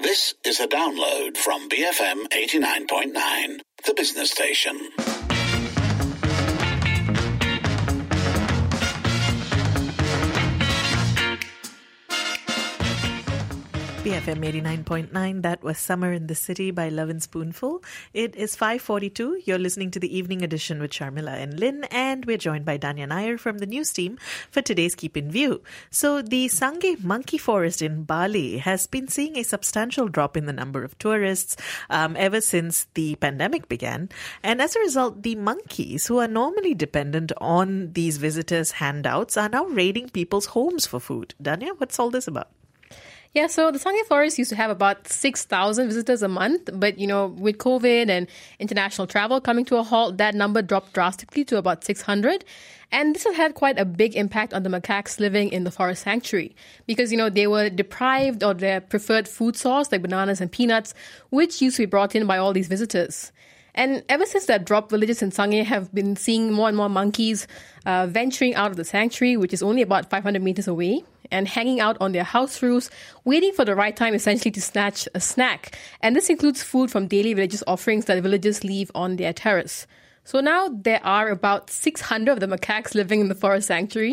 This is a download from BFM 89.9, the business station. BFM 89.9, that was Summer in the City by Love and Spoonful. It is 5:42. You're listening to the evening edition with Sharmila and Lynn, and we're joined by Danya Nair from the news team for today's Keep in View. So the Sangay Monkey Forest in Bali has been seeing a substantial drop in the number of tourists ever since the pandemic began. And as a result, the monkeys, who are normally dependent on these visitors' handouts, are now raiding people's homes for food. Danya, what's all this about? Yeah, so the Sangay Forest used to have about 6,000 visitors a month. But, with COVID and international travel coming to a halt, that number dropped drastically to about 600. And this has had quite a big impact on the macaques living in the forest sanctuary because, they were deprived of their preferred food source like bananas and peanuts, which used to be brought in by all these visitors. And ever since that drop, villages in Sangay have been seeing more and more monkeys venturing out of the sanctuary, which is only about 500 meters away, and hanging out on their house roofs, waiting for the right time essentially to snatch a snack. And this includes food from daily religious offerings that villagers leave on their terrace. So now there are about 600 of the macaques living in the forest sanctuary.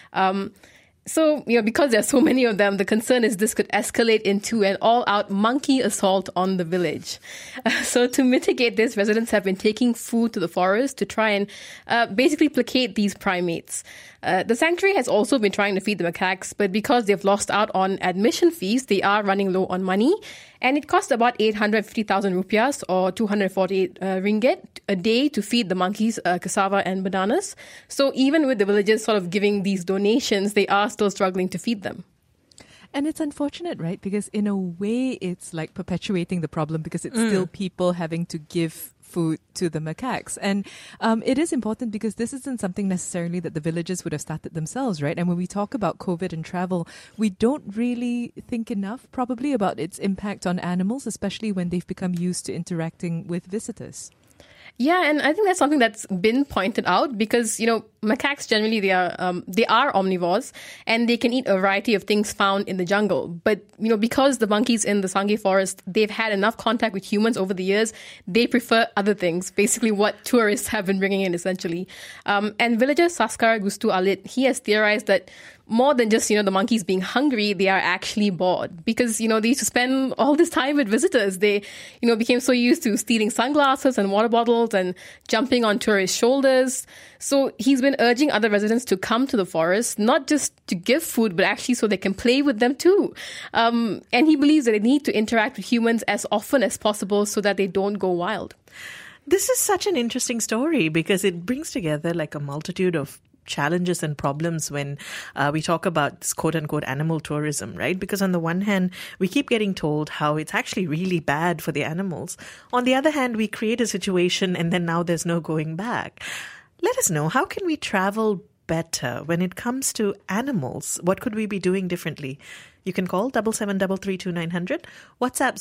So, because there are so many of them, the concern is this could escalate into an all-out monkey assault on the village. So to mitigate this, residents have been taking food to the forest to try and basically placate these primates. The sanctuary has also been trying to feed the macaques, but because they've lost out on admission fees, they are running low on money. And it costs about 850,000 rupiahs or 248 ringgit a day to feed the monkeys cassava and bananas. So even with the villagers sort of giving these donations, they are still struggling to feed them. And it's unfortunate, right? Because in a way, it's like perpetuating the problem because it's still people having to give food to the macaques. And it is important because this isn't something necessarily that the villagers would have started themselves, right? And when we talk about COVID and travel, we don't really think enough probably about its impact on animals, especially when they've become used to interacting with visitors. Yeah, and I think that's something that's been pointed out because, macaques generally, they are omnivores and they can eat a variety of things found in the jungle. But, because the monkeys in the Sangay Forest, they've had enough contact with humans over the years, they prefer other things, basically what tourists have been bringing in essentially. And villager Saskar Gustu Alit, he has theorized that more than just, the monkeys being hungry, they are actually bored because, they used to spend all this time with visitors. They, became so used to stealing sunglasses and water bottles and jumping on tourists' shoulders. So he's been urging other residents to come to the forest, not just to give food, but actually so they can play with them too. And he believes that they need to interact with humans as often as possible so that they don't go wild. This is such an interesting story because it brings together like a multitude of challenges and problems when we talk about this quote-unquote animal tourism, right? Because on the one hand, we keep getting told how it's actually really bad for the animals. On the other hand, we create a situation and then now there's no going back. Let us know, how can we travel better when it comes to animals? What could we be doing differently? You can call 77332900, WhatsApp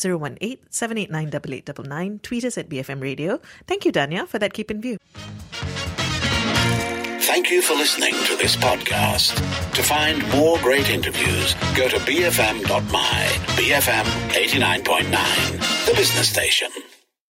018-789-8899, tweet us at BFM Radio. Thank you, Danya, for that Keep in View. Thank you for listening to this podcast. To find more great interviews, go to bfm.my, BFM 89.9, the business station.